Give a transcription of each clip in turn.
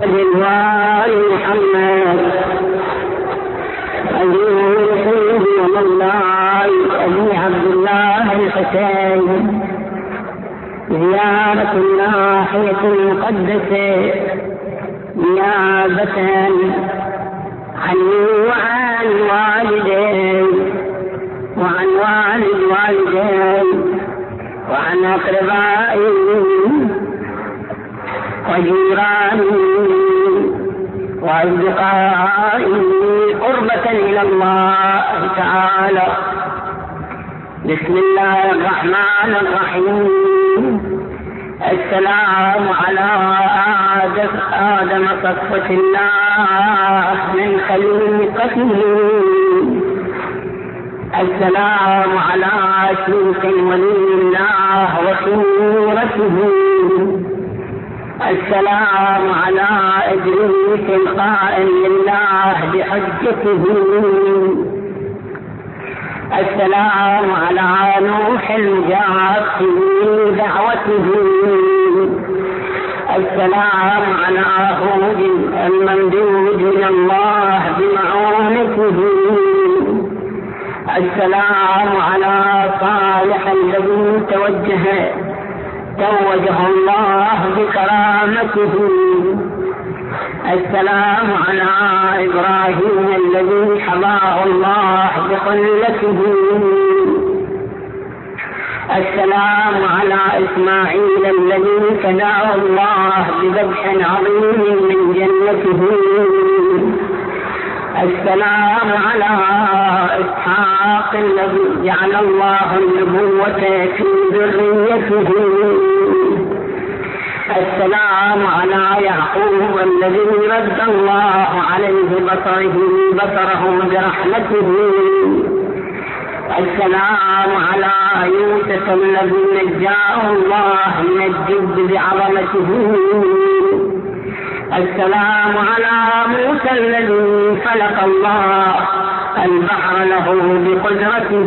وآل محمد أجمعين ومولاي أبي عبد الله الحسين زيارة الناحية المقدسة نيابة عني وعن والدي وعن والد والدي وعن أقربائي وجيراني وأصدقائي قربة إلى الله تعالى. بسم الله الرحمن الرحيم. السلام على آدم صفوة الله من خليقته. السلام على شيخ ولي الله وصورته. السلام على إدريس القائم لله بحجته. السلام على نوح المجاب في دعوته. السلام على هود الممدود من الله بمعونته. السلام على صالح الذي توجه الله بكرامته. السلام على إبراهيم الذي حماه الله بخلته. السلام على إسماعيل الذي فداه الله بذبح عظيم من جنته. السلام على إسحاق الذي جعل الله النبوة في ذريته. السلام على يعقوب الذي رد الله عليه بصره برحمته. السلام على يوسف الذي نجاه الله من الجب بعظمته. السلام على موسى الذي فلق الله البحر له بقدرته.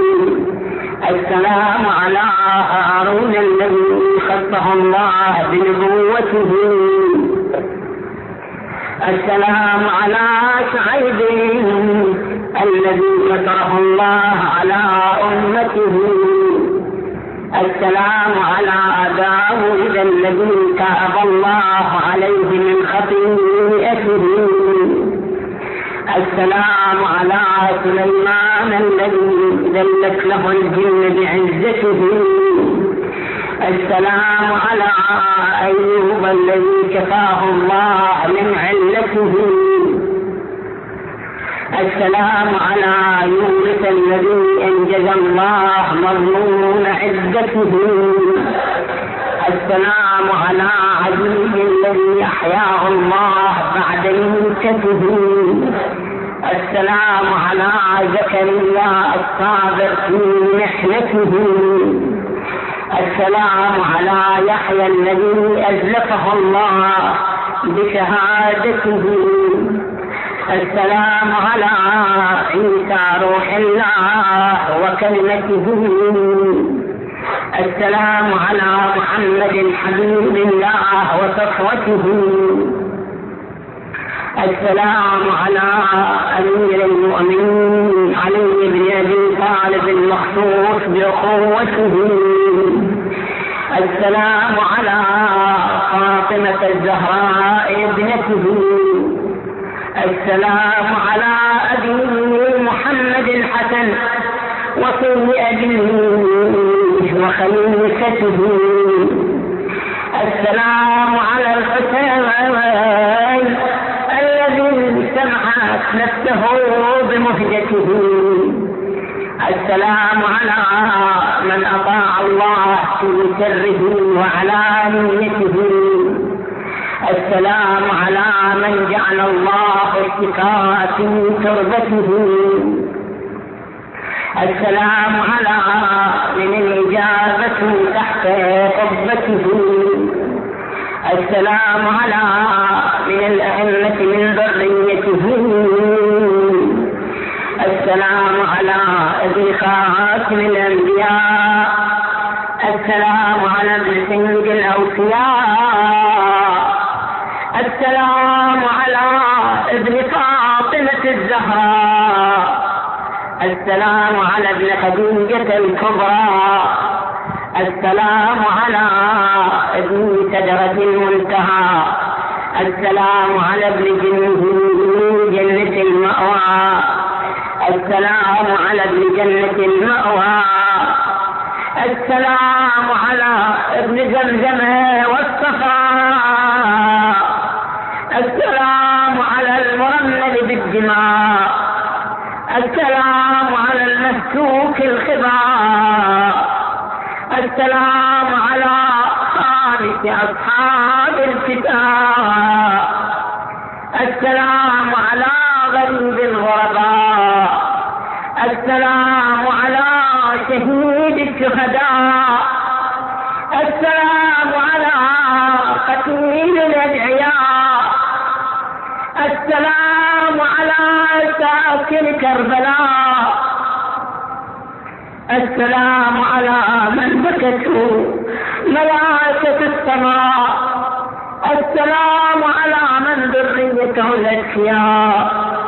السلام على هارون الذي خصه الله بنبوته. السلام على شعيب الذي نصره الله على أمته. السلام على داود الذي تاب الله عليه من خطيئته. السلام على سليمان الذي ذلت له الجن بعزته. السلام على أيوب الذي كفاه الله من علته. السلام على يونس الذي أنجز الله مضمون عزته. السلام على علي الذي أحياه الله بعد موته. السلام على زكريا الصابر في محنته. السلام على يحيى الذي أزلفه الله بشهادته. السلام على عيسى روح الله وكلمته. السلام على محمد حبيب الله وصفوته. السلام على أمير المؤمنين علي بن أبي طالب المخصوص بأخوته. السلام على فاطمة الزهراء ابنته. السلام على أبي محمد الحسن وصي أبيه وخليفته. السلام على الحسين الذي سمحت نفسه بمهجته. السلام على من أطاع الله في سره وعلانيته. السلام على من جعل الله اشتكاء في تربته. السلام على من الإجابة تحت قبته. السلام على من الأئمة من ذريته. السلام على ابن خاتم الأنبياء. السلام على ابن سيد الأوفياء. السلام على ابن فاطمة الزهراء، السلام على ابن خديجة الكبرى، السلام على ابن سدرة المنتهى، السلام على ابن جنة المأوى، السلام على ابن جنة المأوى، السلام على ابن زمزم والصفاء، السلام على المرمل بالدماء، السلام على المسلوك الخباء، السلام على خامس أصحاب الكتاب، السلام على غريب الغرباء، السلام على شهيد الشهداء، السلام على قتيل الأدعياء، السلام على ساكن كربلاء، السلام على من بكته ملائكة السماء، السلام على من ذريته الأتقياء،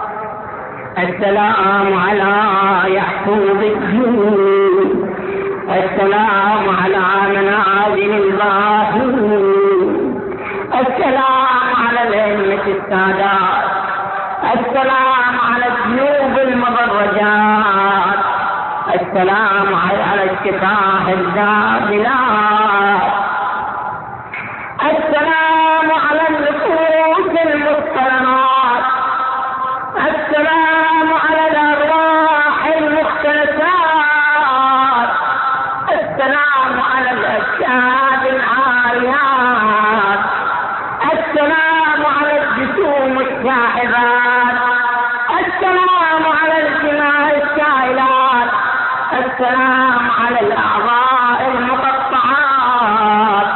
السلام على يحفظ الدين، السلام على منازل الباهين، السلام على الأئمة السادات، السلام على الجنوب المضرجات، السلام على الشفاه الزابلات، السلام على النفوس المصطلمات، السلام على الأرواح المختلفات، السلام على الأجساد العاريات، السلام على الجسوم الشاحبات، السلام على الجماع السائلات، السلام على الأعضاء المقطعات،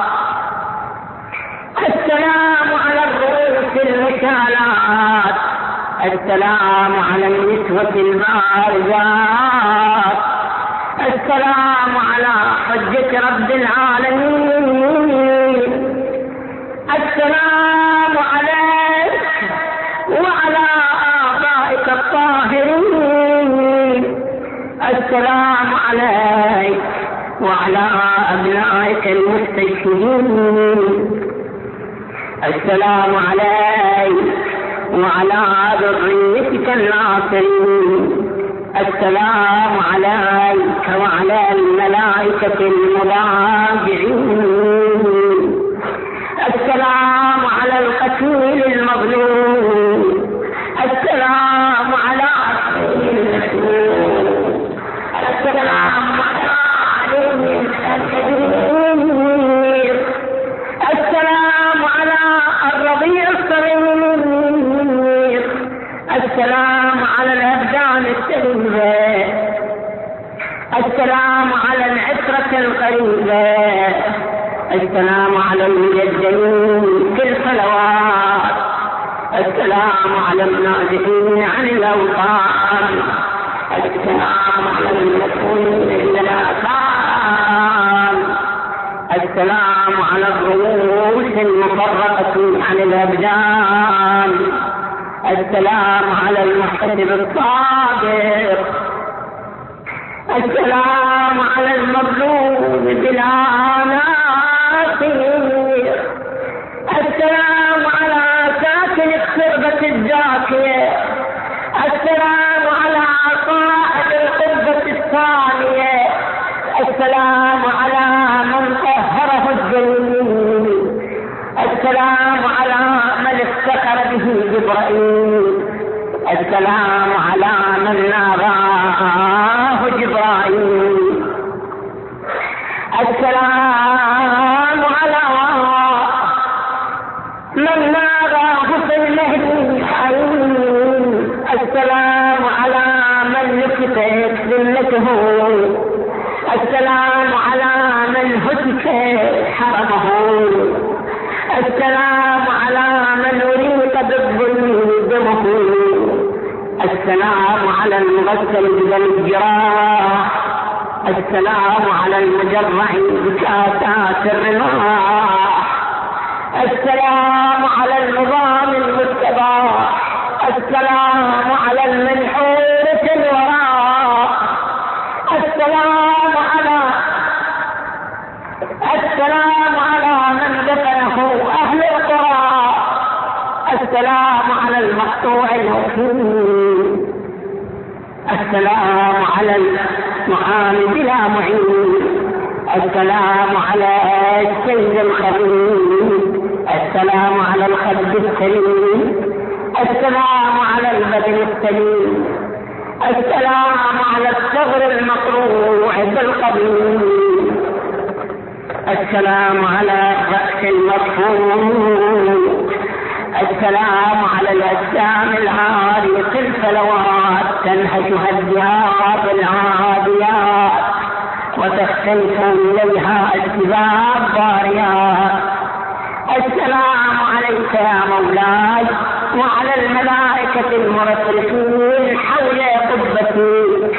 السلام على الرؤوس المشالات، السلام على النسوة البارزات، السلام على حجة رب العالمين، السلام عليك وعلى آبائك الطاهرين، السلام عليك وعلى أبنائك المستشهدين، السلام عليك وعلى ذريتك الناصرين، السلام عليك وعلى الملائكة المضاجعين، السلام على القتيل المظلوم، السلام على السلام على علي الكبير، السلام على الرضيع الصغير، السلام على الأبدان السليمة، السلام على العترة القريبة، السلام على المجدين في الصلوات، السلام على النازحين عن الأوطان، السلام على المسؤولين بالآثار، السلام على الرؤوس المفرقة عن الأبدان، السلام على المحتسب الصادق، السلام على المظلوم بلا ناصير، السلام على ساكن التربة الزاكية، السلام على صاحب القبة الثانية، السلام على من طهره الجليل، السلام على من افتخر به جبرائيل، السلام على من ناداه جبرائيل، السلام على من ناداه في المهدي حين، السلام على من لفتت ذلته، السلام على من هتك حرمه، السلام على من أريق بالظلم دمه، السلام على المغسل بدم الجراح، السلام على المجرع بكاسات الرماح، السلام على النظام المتبع، السلام على المنحور في الوراء، السلام على من دفنه أهل القرى، السلام على المقطوع الوكيل، السلام على المعاني بلا معين، السلام على السيد الخبير، السلام على الخد السليم، السلام على البدن السليم، السلام على الثغر المقروع بالقبيل، السلام على الرأس المرفوع، السلام على الأجسام العارية الفلوات تنهشها الذئاب العاديات وتختلف إليها الجبال ضاريات. السلام عليك يا مولاي وعلى الملائكة المرفرفين حول قبتي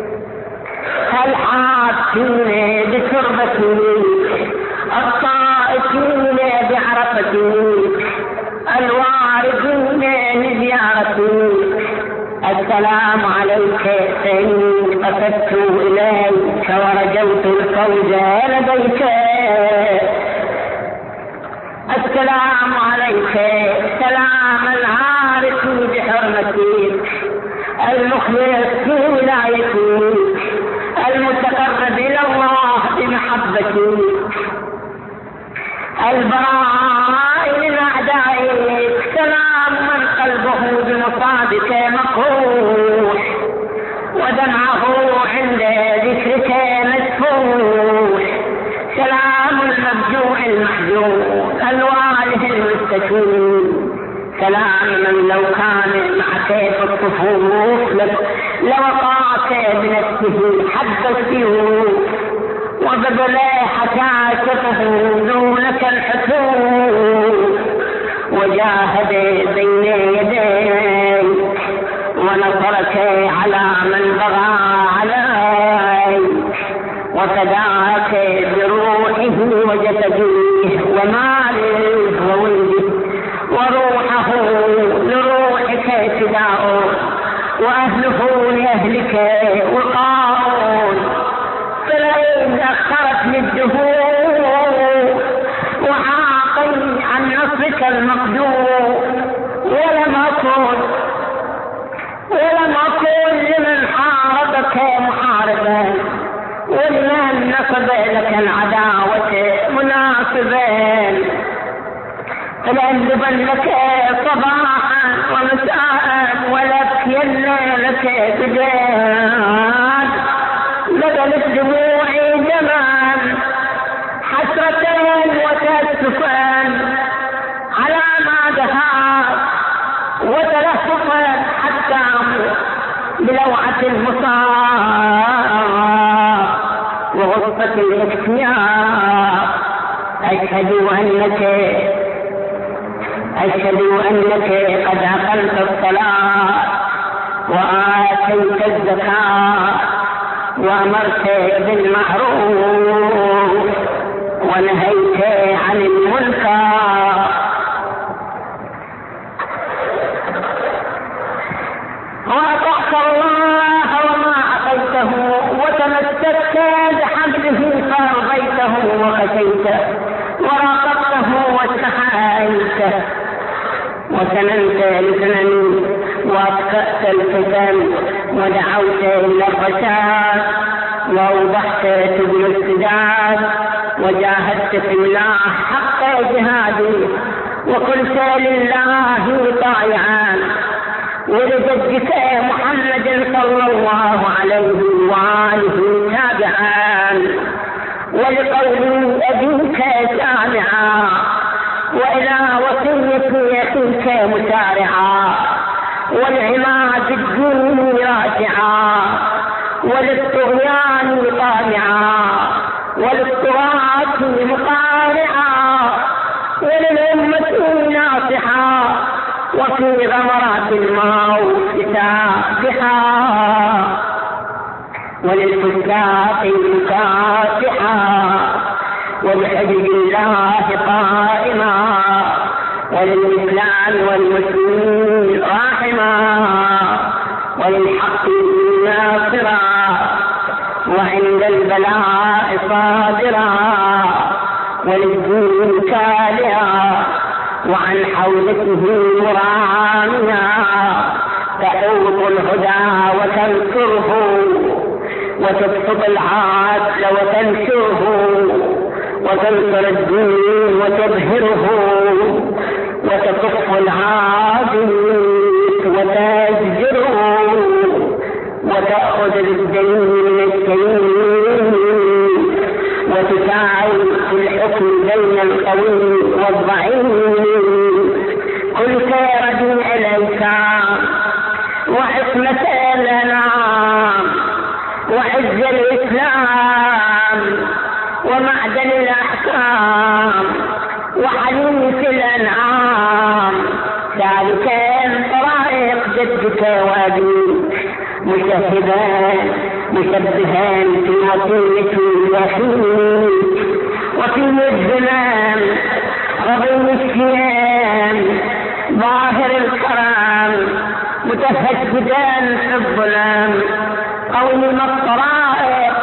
الحافين بتربتي الطائفين بعرفتي الواردين لزيارتي. السلام عليك فإني قصدت إليك ورجوت الفوز لديك. السلام عليك سلام العارف بحرمتي المخلص في ولايتي المتقرب إلى الله بمحبتي البراء من أعدائك. سلام من قلبه بمصابك مقروح ودمعه عند ذكرك مسفوح. سلام المفجوع المحزون الواله المستكين. سلام من لو كان معك في الصفوف لوقعك بنفسه حد السيوف وبذل حكاكته دونك الحسوب وجاهد بين يديك ونصرك على من بغى عليك وفداك بروحه وجسده وماله وولده وروحه لروحك فداء وأهله لأهلك وقاء. فلئن أخرت الدهور وعاقي عن نصرك المقدور ولم أكن لمن حاربك محاربا ولمن نصب لك العداوة مناصبا فلأندبن لك صباحا ومساء ولأبكين لك بجاد بدلت دموعي دما حسرة وتأسفا على ما دهاك وتلهفا حتى بلوعة المصاب وغرفة الاكتئاب. أشهد أنك قد أقمت الصلاة وآتيت الزكاة وأمرت بالمعروف ونهيت عن المنكر وأطعت الله وما عصيته وتمسكت بحبله فأرضيته وخشيته وراقبته واستحايته وسننت لسنني وأطفأت الفتن ودعوت إلى الرشاد وأوضحت سبل السداد وجاهدت في الله حق جهادي وكنت لله طائعا ولجدك محمد صلى الله عليه وآله تابعا ولقول أبيك سامعا وإلى وصية أخيك مسارعا والعماد الدين راجعا وللطغيان طامعا وللطغاة مقارعا وللأمة ناصحا وفي غمرات الموت سابحا وللفساق مكافحا وبحجج الله قائما وللإسلام والمسلمين راحما وللحق ناصرا وعند البلاء صابرا وللدين كالعا وعن حوزته مراميا تحوط الهدى وتنصره وتبسط العدل وتنشره وتنصر الدين وتظهره وتكف العادل وتزجره وتأخذ بالدين من السليم وتساعد في الحكم بين القوي والضعيف. كل خير دين إليك وعصمة الأنام وعز الإسلام ومعدن الأحكام وحديث الأنعام سالكين طرائق جدك وأبيك مشبها في وصية يخيك وفي الزمان رضي الشيام ظاهر الكرام متهجدا في الظلام قوم الطرائق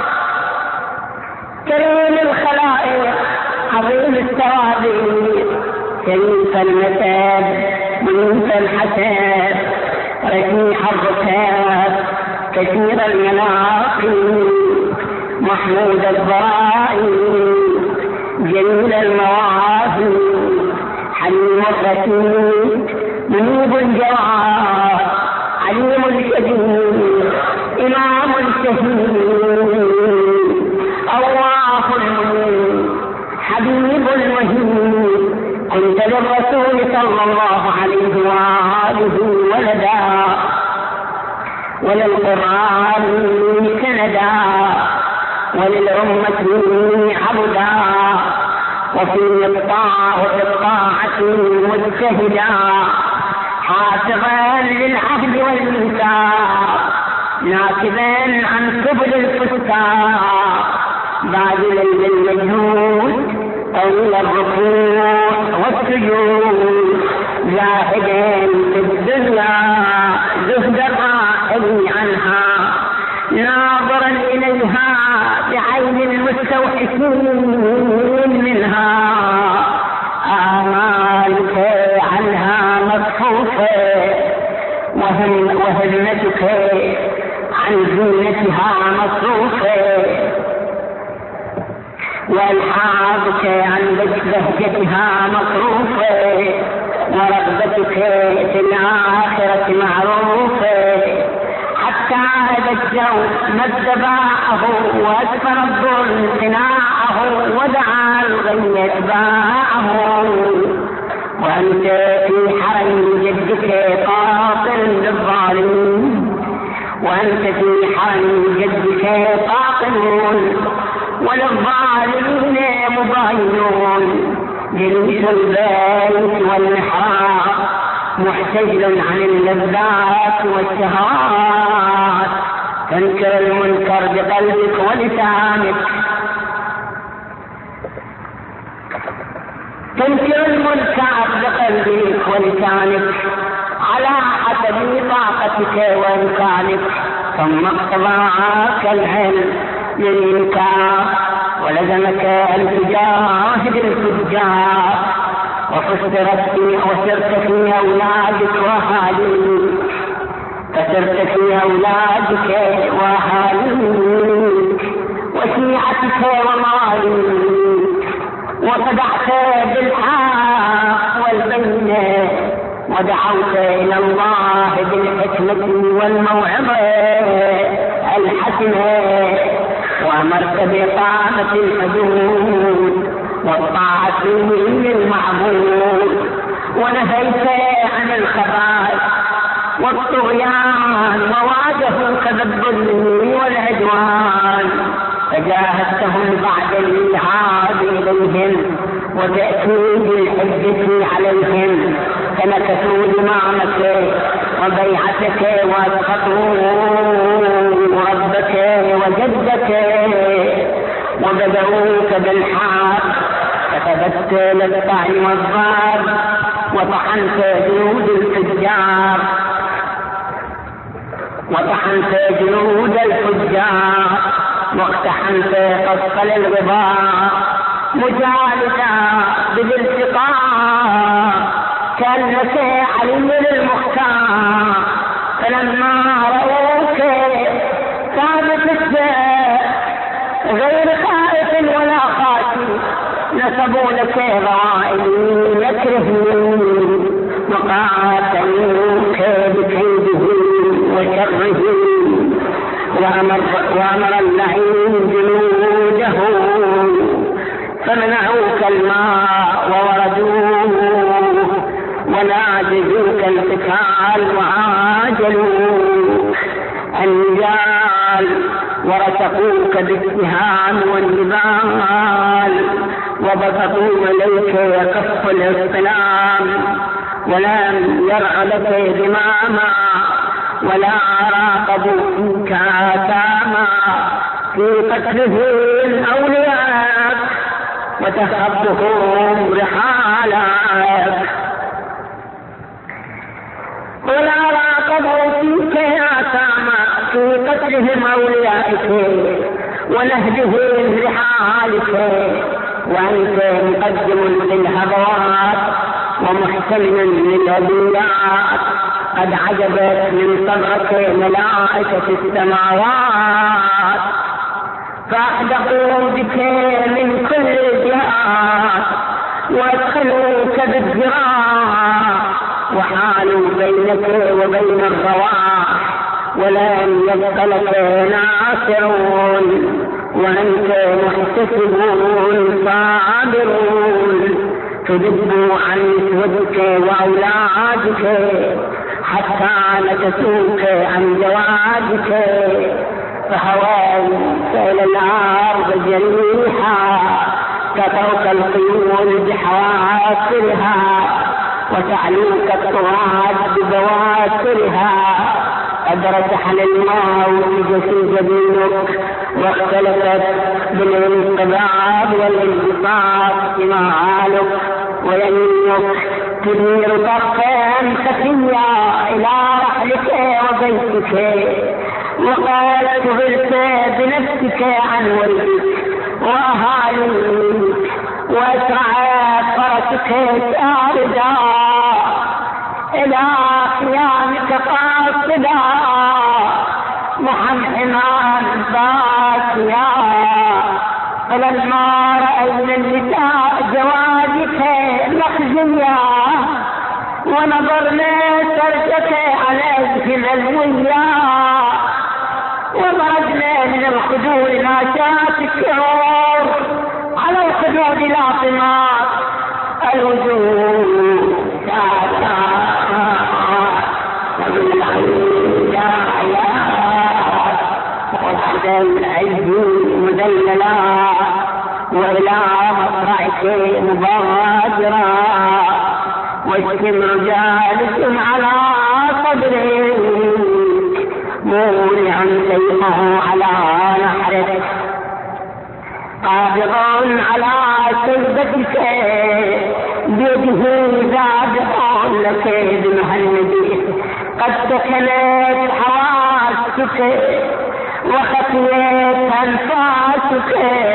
كريم الخلائق عظيم التواضيع شريف المثاب منيف الحساب رفيع الركاب كثير المناقب محمود الضرائب جميل المواهب حليم الرشيد منيب الجواد عليم الشديد إمام الشهيد الله المنيب حبيب المهيب كنت للرسول صلى الله عليه وآله ولدا وللقرآن سندا وللأمة عبدا وفي الطاعة مجتهدا حافظا للعهد والميثاق ناكبا عن سبل الفساق باذلا للمجهود طويل الركوع والسجود زاهدا في الدنيا زهد الراحل عنها ناظرا إليها بعين المستوحشين منها آمالك عنها مصفوفة وهمتك عن زينتها مصروفة والحاظك عن بهجتها مصروفة ورغبتك في الآخرة معروفة حتى هدجوا مد باعه وأسفر الظلم صناعه ودعا الغي اتباعه وأنت في حرم جدك قاطر للظالمين وأنت في حرم جدك قاطر وللظالمين مباينون جلوس البيت والمحراب محتجل عن اللذات والشهوات تنكر المنكر بقلبك ولسانك تنكر المنكر بقلبك ولسانك على حسب طاقتك وإمكانك ثم اقتضاك العلم للإنكار ولزمك أن تجاهد الفجار وصرت في أولادك وأهاليك فسرت في أولادك وأهاليك وشيعتك وماليك وصدعت بالحق والبينة ودعوت إلى الله بالحكمة والموعظة الحسنة وأمرت بإقامة الحدود والطاعة للمعبود ونهيت عن الخبائث والطغيان وواجهوك بالظلم والعدوان فجاهدتهم بعد الإلحاد إليهم وتأكيد الحجة عليهم فنكثوا دماءك وبيعتك واسقطوا ربك وجدك وبدأوك بالحرب كتبت للطعن والضرب وطحنت جنود الفجار واقتحمت قصف الغبار مجالدا بالالتقاء كأنك علي المختار فلما رأوك ثابت السيف غير خائف ولا خاشي نسبوا لك ضوائل يكرهون وقاتلوك بكيدهم وشرهم وأمر اللعين جنوده فمنعوك الماء ووردوه وناجزوك القتال وعاجلوك النجال ورتقوك بالسهام والنبال وبسطوا إليك كف الاصطنام ولم يرع لك ذماما ولا راقبوا فيك آثاما في قتلهم أولياءك وتخبهم رحالك ولا راقبوا فيك آثاما في قتلهم أوليائك ونهجهم رحالك وأنت مقدم للهضوات ومحتمل للأبيات قد عجبت من صبرك ملائكة السماوات فأحدقوا بك من كل الجهات وادخلوك بالذراع وحالوا بينك وبين الرواح ولم يبق لك ناصرون وأنت محتسبون صابرون تذب عن نسوتك وأولادك حتى نكسوك عن زواجك فهويت إلى الأرض جريحا كترك القيود بحوافرها وتعلوك الطغاة ببواسرها قد رتحل الموت جبينك واختلفت بالانقباض والانبساط مآلك ويمينك تدير طرفا خفيا إلى رحلك وبيتك وقد شغلت بنفسك عن ولدك وأهاليك وأسرعت فرسك ساردا إلى قيامك قاصدا محمحما باكيا فلما رأينا النساء زواجك مخزيا ونظرنا سرجك عليك ملويا ومرجنا من الخدود ناشات الشعور على الخدود لاطمات الوجوه شاتا الأيدي مذللا وإلى مصرعك مبادرا والشمر جالس على صدرك مولعا سيفه على نحرك قابض على سيدتك بيده ذابح لك بمهندك قد سكنت حواسك وخفيت أنفاسك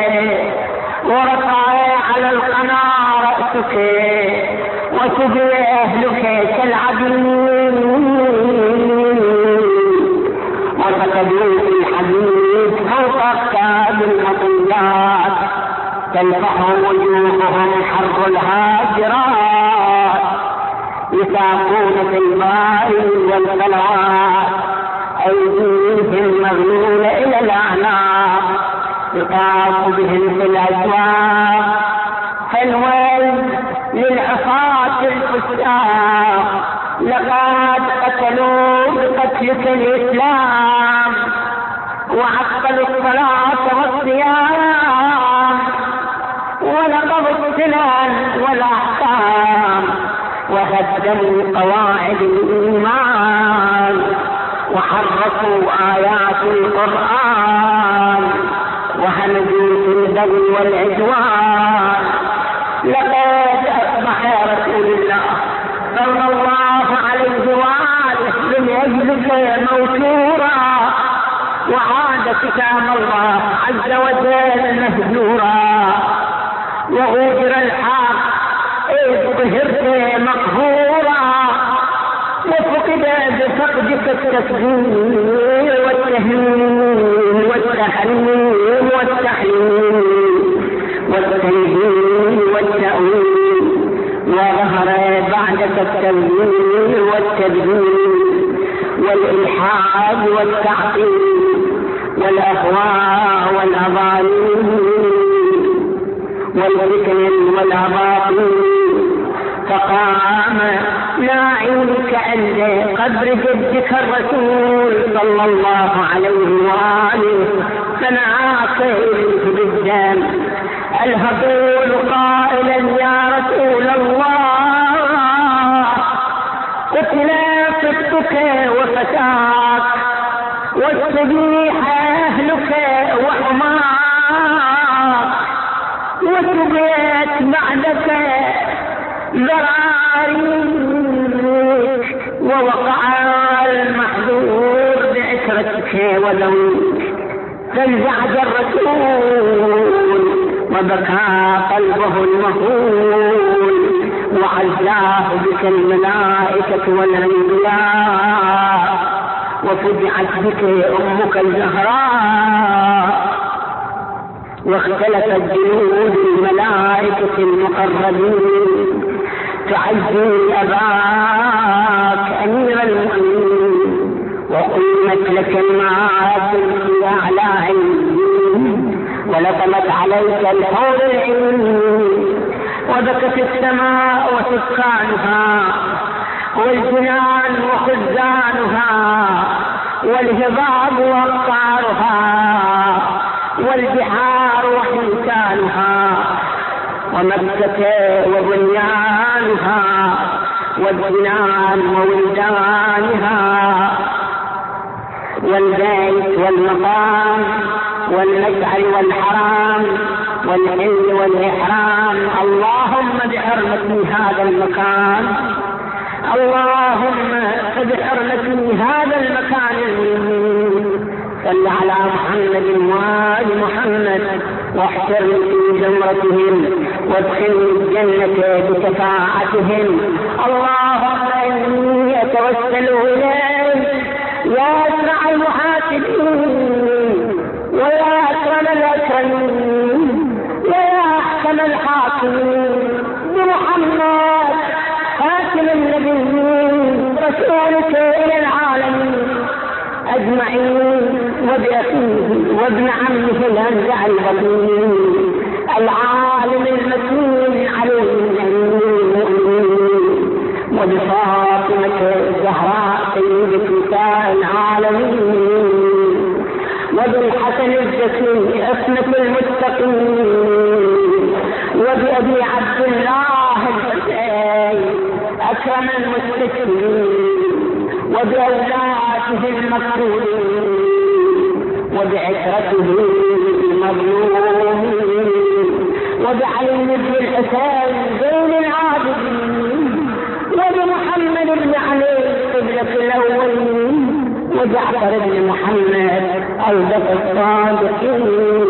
ورفع على القنا رأسك وسبي أهلك كالعبيد وسكبوا في الحديد فوق أكتاب المطيات تلفح وجوههم حر الهاجرات يساقون في البار والقلعات أيديهم مغلولة إلى الأعناق يطاف بهم في الأسواق فالويل للعصاة الفساق لقد قتلوا بقتلك الإسلام وعطلوا الصلاة والصيام ونقضوا السنن والأحكام وهدموا قواعد الإيمان وحرفوا آيات القرآن وهمجوا في البغي والعدوان. لقد أصبح يا رسول الله صلى الله عليه وآله من أجلك موتورا، وعاد كتاب الله عز وجل مهجورا، وغفر الحق إذ ظهرت مقهورا، وفقد بفقدك التكبير والتهليل والتحليل والتحليل والتنزيل والتأويل، وظهر بعدك التنزيل والتبديل والإلحاد والتعطيل والأهواء والأضاليل والفتن والأباطيل. فقام ناعيك عند قبر جدك الرسول صلى الله عليه وآله، فنعاك إليه بالدم الهبول قائلا يا رسول الله قتل فتك وفتاك واستبيح أهلك وحماك، وتبيت بعدك ذراريك، ووقع المحذور بعترتك وذويك. فانزعج الرسول وبكى قلبه المهول، وعزاه بك الملائكة والأنبياء، وفزعت بك أمك الزهراء، واختلفت جنود الملائكة المقربين تعزي أباك أمير المؤمنين، وقيمت لك المعاصي في أعلى علمين، ولطمت عليك الحور العين، وبكت السماء وسكانها والجنان وخزانها والهضاب وأقطارها والبحار وحيتانها ومكة وبنيانها والجنان وولدانها والبيت والمقام والمشعر والحرام والحل والإحرام. اللهم بحرمة هذا المكان، اللهم بحرمة هذا المكان المهم، صل على محمد وآل محمد، واحشرني في زمرتهم وادخلني الجنة بشفاعتهم. اللهم إني أتوسل إليك يا أسرع المحاسبين ويا أكرم الأكرمين ويا أحكم الحاكمين بمحمد خاتم النبيين رسولك إلى العالمين أجمعين، وبأخيه وابن عمه الأنزع الغفير العالم المتين عليه المؤمنين، وبفاطمة الزهراء سيدة نساء العالمين، وبالحسن الزكي عصمة المتقين، وبأبي عبد الله الحسين أكرم المستكبرين، وبأولاده المقتولين، وبعشرته المظلومين، وبعلي بن الحسين زين العابدين، وبمحمد بن علي قبلة الأولين، وجعفر بن محمد أوجب الصادقين،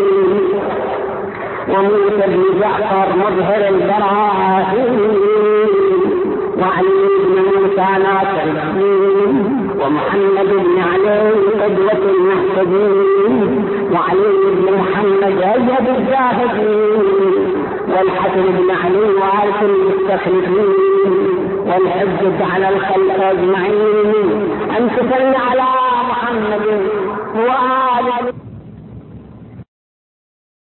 وموسى بن جعفر مظهر البراهين، وعلي بن موسى ناصر الدين، ومحمد بن علي قدوة المهتدين، وعلي بن محمد أجهد الزاهدين، والحسن بن علي وارث المستخلفين، والحجة على الخلق أجمعين. أن تصلي